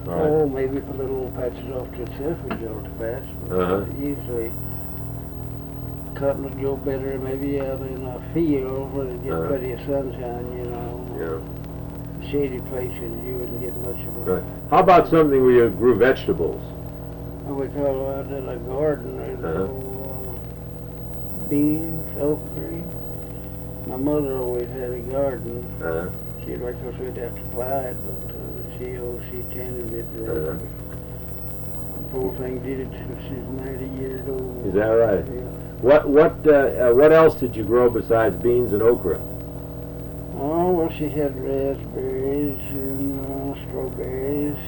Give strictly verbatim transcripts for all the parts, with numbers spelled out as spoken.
All right. Oh, maybe if a little patches off to itself, we go to patch. But Uh-huh. usually, cotton would go better maybe out in a field where they get Uh-huh. plenty of sunshine, you know. Yeah. Shady places, you wouldn't get much of a... Right. How about something where you grew vegetables? What we call out in a garden, there's Uh-huh. old, uh, beans, okra. My mother always had a garden. Uh-huh. She'd like us we'd have to plow it, but uh, she oh, she tended it. Uh, Uh-huh. the poor thing did it till she was ninety years old. Is that right? Yeah. What what uh, uh, what else did you grow besides beans and okra? Oh, well, she had raspberries and uh, strawberries.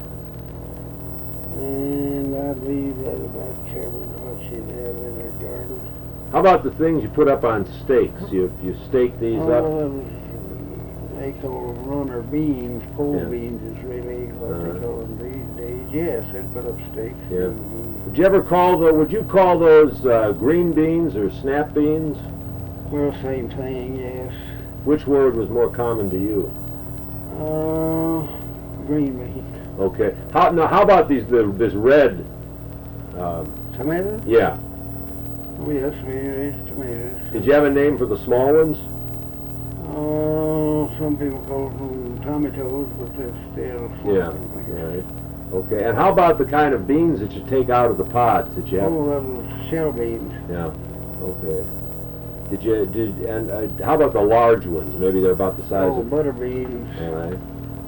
And I believe that about covered what she'd have in her garden. How about the things you put up on stakes? You you stake these Oh, up? that was, they call them runner beans. Pole Yeah. beans is really what Uh-huh. they call them these days. Yes, they'd put up stakes. Yeah. Mhm. Would you ever call the Would you call those uh, green beans or snap beans? Well, same thing, yes. Which word was more common to you? Uh, green beans. Okay. How now? How about these the, this red? Um, Tomatoes? yeah. Oh, yes, we raised tomatoes. Did you have a name for the small ones? Oh, some people call them tomatoes, but they're still Yeah. Right. Okay. And how about the kind of beans that you take out of the pods that you have? Oh, that was shell beans. Yeah. Okay. Did you did and uh, how about the large ones? Maybe they're about the size Oh, of. butter beans. All right.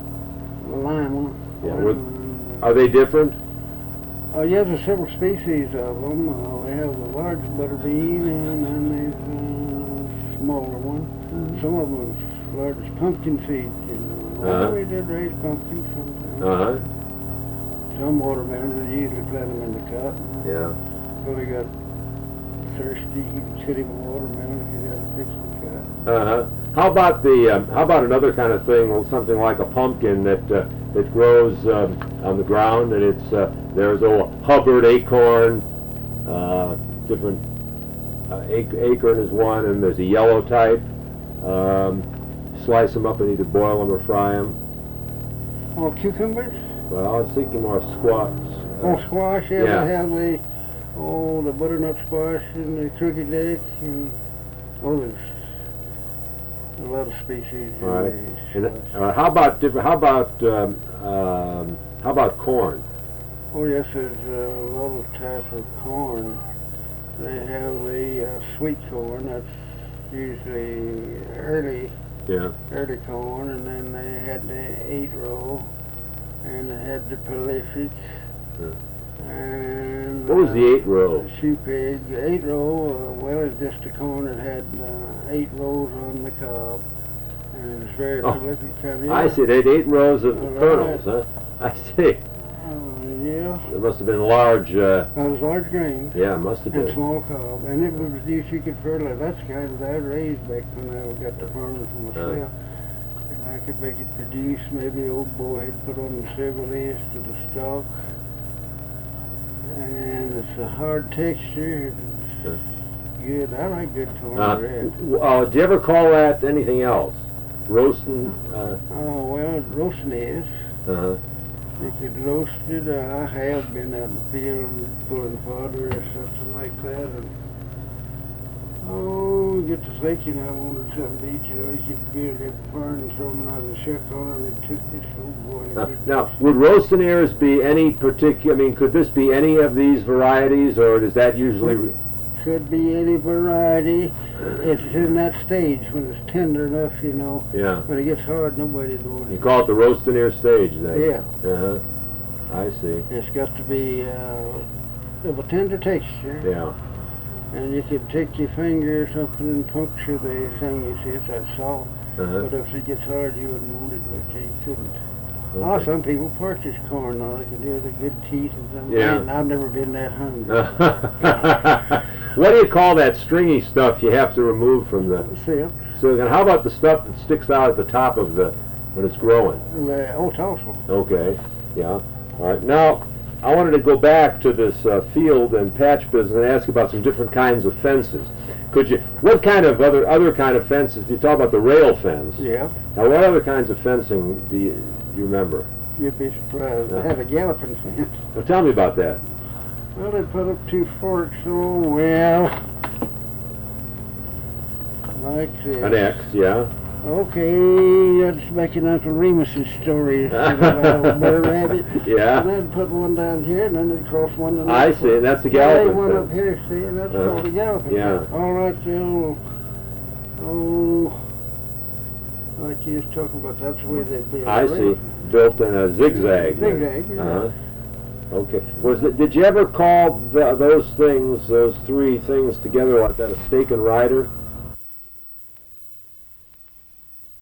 Lima. Yeah, Lima. what- Are they different? Oh, yeah, there's several species of them. Uh, we have the large butter bean, and then there's a smaller one. Mhm. Some of them as large as pumpkin seeds, you know. Uh-huh. Well, we did raise pumpkins sometimes. Uh huh. Some watermelons, we usually plant them in the cotton. Yeah. When we got thirsty, you can sit in watermelon if you got a fix in the cotton. Uh huh. How about the um, how about another kind of thing, well, something like a pumpkin that uh, that grows um, on the ground, and it's uh, there's a Hubbard acorn, uh, different uh, ac- acorn is one, and there's a yellow type. Um, slice them up and either boil them or fry them. Oh, cucumbers? Well, I was thinking more squash. Oh, squash, yeah, yeah. they have the, oh, the butternut squash and the crooked neck, and, oh, there's a lot of species. in All right. the And, squash. uh, how about different? How about um, um, how about corn? Oh, yes, there's a lot of type of corn. They have the uh, sweet corn, that's usually early, Yeah. early corn, and then they had the eight row, and they had the prolific, Yeah. and What was the uh, eight row? shoe pig. Eight row, uh, well, it's just a corn that had uh, eight rows on the cob, and it's very Oh, prolific kind of. I see. They had eight rows of All kernels, huh? I see. Uh, yeah, It must have been large. Uh, that was large grains. yeah, it must have And been. small cob, and it was used, you could fertilize. That's the kind that I raised back when I got the farm for myself. And I could make it produce, maybe old boy had put on the silver list to the stalk. And it's a hard texture, Huh. it's good. I like good corn Uh, bread. w- uh, do you ever call that anything else? Roasting? Uh, Oh, well, roasting is. uh-huh. You could roast it. Uh, I have been out in the field and pulling fodder or something like that. And, oh, get to thinking I wanted something to eat. You know, you could build a barn and throw them out of the shuck on it and it took this. Oh, boy. Uh, it- now, would roasting ears be any particular? I mean, could this be any of these varieties, or is that usually? Could be any variety. It's in that stage when it's tender enough, you know. Yeah. When it gets hard, nobody knows You it. call it the roasting ear stage, then? Yeah. Uh huh. I see. It's got to be uh, of a tender texture. Yeah. And you could take your finger or something and puncture the thing, you see, it's that salt. Uh-huh. But if it gets hard, you wouldn't want it, but you couldn't. Okay. Oh, some people purchase corn, though. They can do it with good teeth and something. Yeah. And I've never been that hungry. What do you call that stringy stuff you have to remove from the? Sip. So then, how about the stuff that sticks out at the top of the when it's growing? The old tossel. Okay. Yeah. All right. Now, I wanted to go back to this uh, field and patch business and ask about some different kinds of fences. Could you? What kind of other other kind of fences? You talk about the rail fence. Yeah. Now, what other kinds of fencing do you, you remember? you'd be surprised. Yeah. They had a galloping fence. Well, tell me about that. Well, they put up two forks, oh, well, like this. An X, yeah. Okay, that's making Uncle Remus's story about Bear Rabbit. Yeah. And then put one down here, and then they'd cross one to the I next see, and that's the Yeah, galloping one fence. up here, see, and that's Uh, called the galloping yeah. fence. All right, so, oh, like you was talking about, that's the way they'd be. I see. Built in a zigzag. then. Zigzag, yeah. Uh-huh. Okay. Was it? Did you ever call the, those things, those three things together like that, a stake and rider?